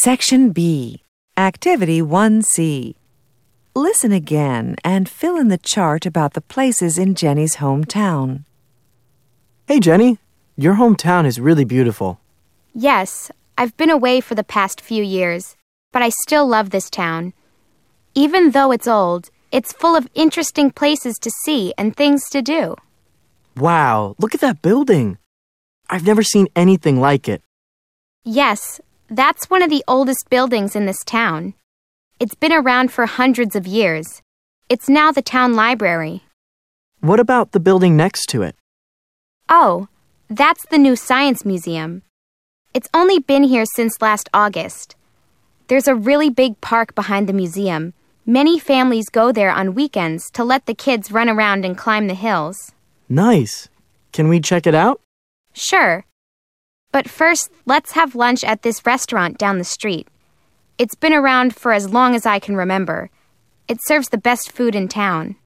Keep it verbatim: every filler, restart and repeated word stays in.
Section B, Activity one C. Listen again and fill in the chart about the places in Jenny's hometown. Hey, Jenny, your hometown is really beautiful. Yes, I've been away for the past few years, but I still love this town. Even though it's old, it's full of interesting places to see and things to do. Wow, look at that building. I've never seen anything like it. Yes, that's one of the oldest buildings in this town. It's been around for hundreds of years. It's now the town library. What about the building next to it? Oh, that's the new Science Museum. It's only been here since last August. There's a really big park behind the museum. Many families go there on weekends to let the kids run around and climb the hills. Nice. Can we check it out? Sure. But first, let's have lunch at this restaurant down the street. It's been around for as long as I can remember. It serves the best food in town.